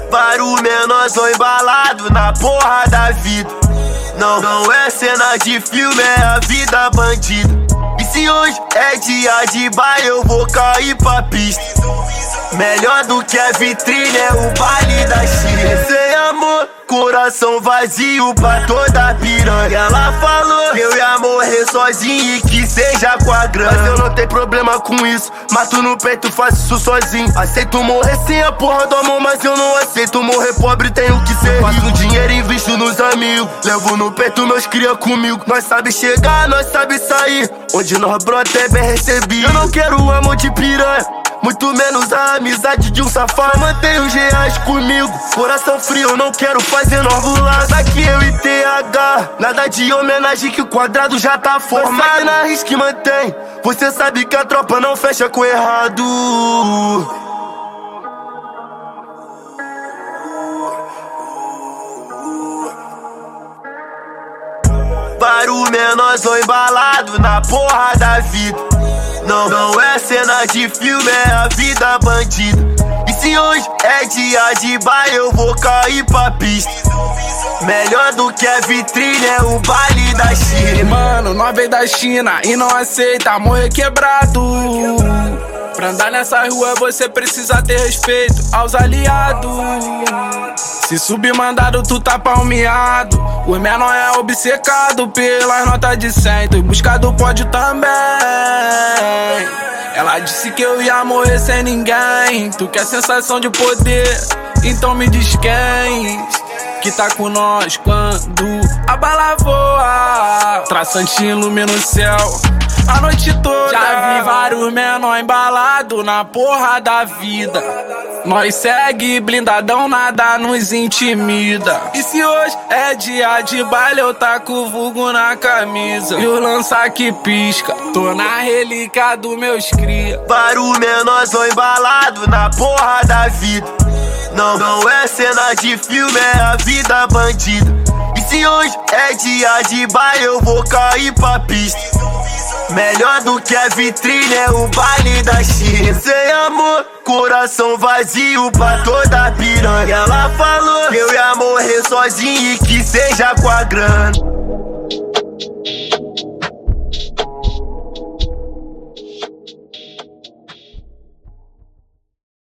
Para o menorzão embalado na porra da vida. Não é cena de filme, é a vida bandida. E se hoje é dia de baile, eu vou cair pra pista. Melhor do que a vitrine é o baile da China. Sem amor, coração vazio pra toda piranha. Ela falou que eu ia morrer sozinho e que seja com a grana. Mas eu não tenho problema com isso, mato no peito, faço isso sozinho. Aceito morrer sem a porra do amor, mas eu não aceito morrer pobre, tenho que ser rico. Faço dinheiro e invisto nos amigos, levo no peito meus cria comigo. Nós sabe chegar, nós sabe sair, onde nós brota é bem recebido. Eu não quero o amor de piranha, muito menos a amizade de um safado. Mantenho os reais comigo, coração frio, eu não quero fazer novo laço. Aqui eu e TH, nada de homenagem que o quadrado já tá formado. Na risca que mantém, você sabe que a tropa não fecha com errado. Para o menorzão embalado na porra da vida. Não é cena de filme, é a vida bandida. E se hoje é dia de baile, eu vou cair pra pista. Melhor do que a vitrine é o baile da China. Mano, nós veio da China e não aceita morrer quebrado. Pra andar nessa rua você precisa ter respeito aos aliados. Se submandado tu tá palmeado. O menor é obcecado pelas notas de 100, tu busca do pódio também. Ela disse que eu ia morrer sem ninguém. Tu quer sensação de poder, então me diz quem que tá com nós quando a bala voa. Traçante ilumina o céu a noite toda. Já vi vários menor embalado na porra da vida. Nós segue blindadão, nada nos intimida. E se hoje é dia de baile, eu taco o vulgo na camisa e o lança que pisca, tô na relíquia do meus cria. Para o menorzão embalado na porra da vida. Não é cena de filme, é a vida bandida. E se hoje é dia de baile, eu vou cair pra pista. Melhor do que a vitrine é o baile da China. Sem amor, coração vazio pra toda piranha. Ela falou que eu ia morrer sozinho e que seja com a grana.